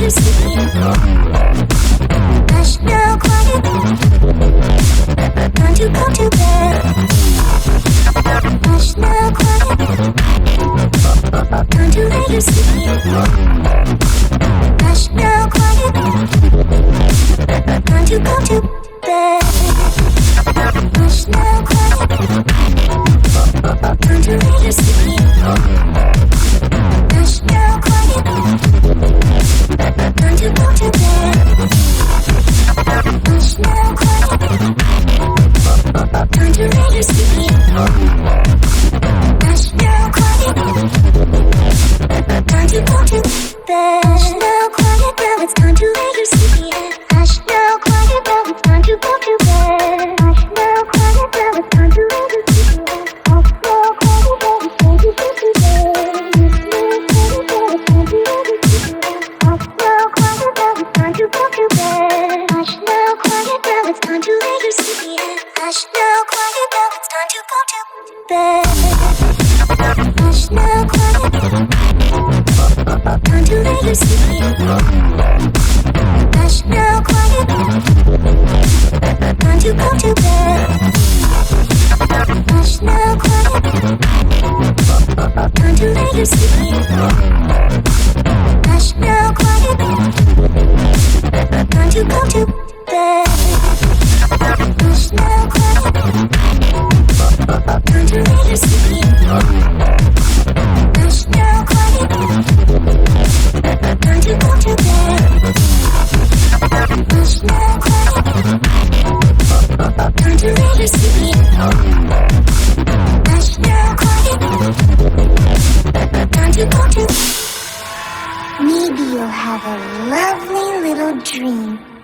you sleep. Hush now, quiet. Time to go to bed. Hush now, quiet. Time to lay you sleep. Hush now, quiet. Time to go to bed. Hush now, quiet. Time to lay you sleep. Hush now, quiet. Time to go to bed. Hush now, quiet. Time to lay you sleep. Hush now, quiet. Time to go to bed. Hush now, quiet. Now it's time to lay you sleep. Hush now, quiet. Now it's time to go to bed. Hush now, quiet. Now it's time to lay you sleep. Hush now, quiet. Now it's time to go to bed. Hush now, quiet, now it's time to lay you sleep. Hush now, quiet, now it's time to go to bed. Hush now, quiet, time to lay you sleep. Hush now, quiet, time to go to bed. Hush now, quiet, time to lay you sleep. Hush now, quiet, time to go to bed. Hush now, quiet, time to lay you sleep. Hush now, quiet, time to go to bed. Hush now, quiet, time to lay you sleep. Hush now, quiet, time to go to bed. Maybe you'll have a lovely little dream.